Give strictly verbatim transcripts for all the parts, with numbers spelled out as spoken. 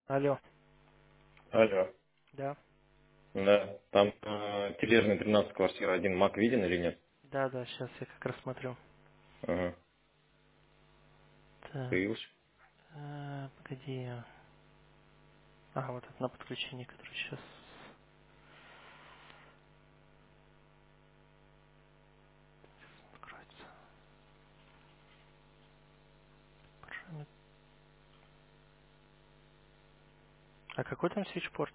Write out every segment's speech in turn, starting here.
Алло. Алло. Да. Да. Там э, тележный тринадцать квартира один Мак виден или нет? Да, да, сейчас я как раз смотрю. Ага. Так, Появился. э, погоди. А, вот это на подключение, которое сейчас откроется. Параметр. А какой там свитчпорт?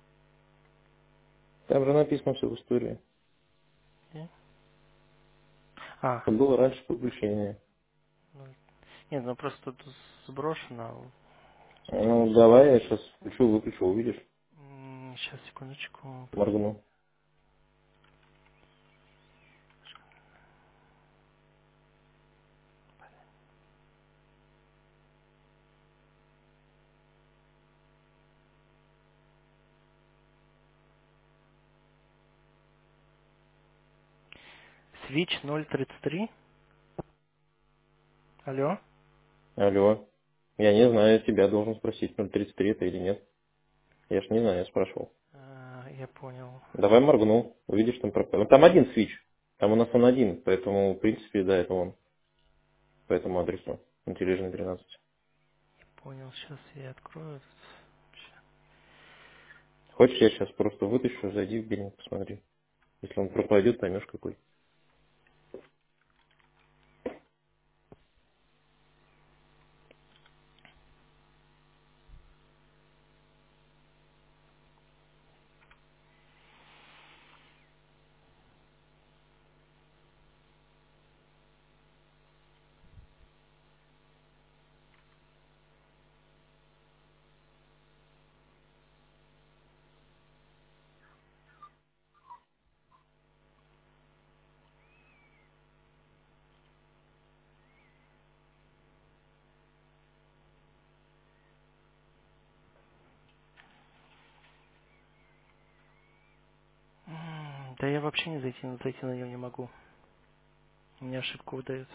Там же написано все в истории. Где? А, Это было раньше подключение. ну, нет, ну просто тут сброшено. Ну, давай я сейчас включу, выключу, увидишь. Сейчас, секундочку. Моргну. Switch ноль тридцать три. Алло. Алло. Я не знаю, я тебя должен спросить, ноль тридцать три это или нет. Я ж не знаю, я спрашивал. А, я понял. Давай моргну, увидишь там пропал. Там один свич. Там у нас он один, поэтому, в принципе, да, это он. По этому адресу. На тележный тринадцать. Понял, сейчас я открою. Хочешь, я сейчас просто вытащу, зайди в биллинг, посмотри. Если он пропадет, поймешь какой. М, Да я вообще не зайти, зайти на него не могу. Мне ошибку выдает.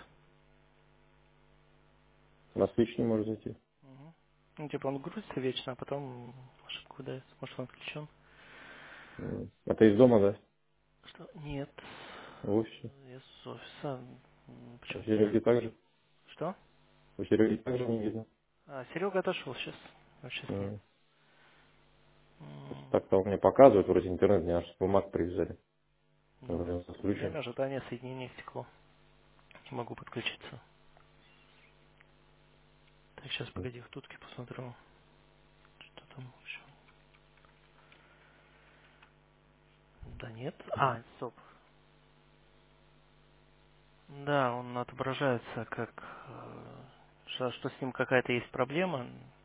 На свич не может зайти. Мгм. Ну, типа он грузится вечно, а потом ошибку выдает. Может, он отключен? М. Это из дома, да? Что? Нет. В офисе. Я с офиса. М, У Почему-то не... Сереги так же? Что? У Сереги так же не видно. А, Серега отошел сейчас. Вообще с ним. М. М, Так-то он мне показывает, вроде интернет, мне аж бумаг привязали. Ну, Вроде он время отключен. ожидания соединения стекло. Не могу подключиться. Так, сейчас, М. погоди, в тутке посмотрю. Что там еще? Да нет. А, стоп. Да, он отображается как... э, Что, что с ним какая-то есть проблема.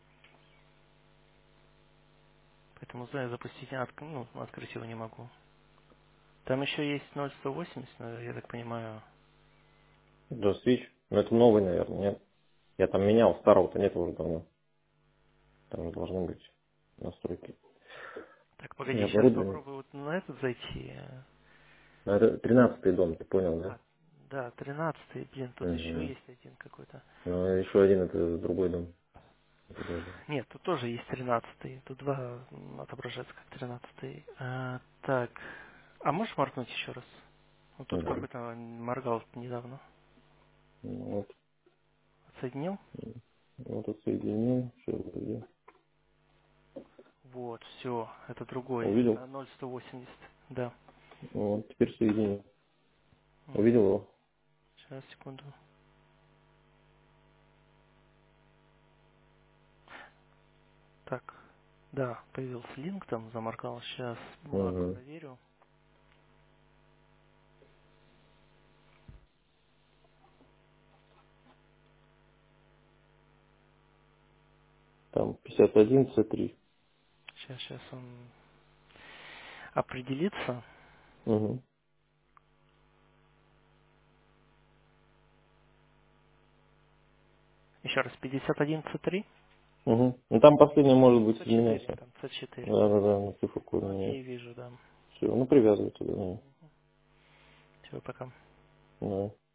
Поэтому, знаю, запустить, отк- ну, открыть его не могу. Там еще есть ноль сто восемьдесят, но я так понимаю. Да, свич. Ну это новый, наверное, нет? Я там менял, старого-то нет уже давно. Там же должны быть настройки. Так, И погоди, сейчас оборудование. попробую вот на этот зайти. Ну, это тринадцатый дом, ты понял, да? А, да, тринадцатый, блин, тут еще Угу. есть один какой-то. Ну, еще один это другой дом. Подожди. Нет, тут тоже есть тринадцатый. Тут два м, отображаются как тринадцатый. А, так, а можешь моргнуть еще раз? Вот тут Угу. какой-то моргал недавно. Ну, вот. Отсоединил? Вот отсоединил. Все, вроде. Вот, все, это другой. Увидел? На ноль сто восемьдесят. Да. Вот, теперь соединил. Угу. Увидел его? Сейчас, секунду. Так, да, появился линк там, заморкал. Сейчас бумагу Угу. проверю. Там пятьдесят один С три. Сейчас, сейчас он определится. Угу. Еще раз, пятьдесят один С три? Угу. Ну там последний может быть С четыре, изменяться. там С четыре. Да, да, да, на цифру Ну, меняется. окей, вижу, да. Все, ну привязывай туда, да. Все, пока. Да.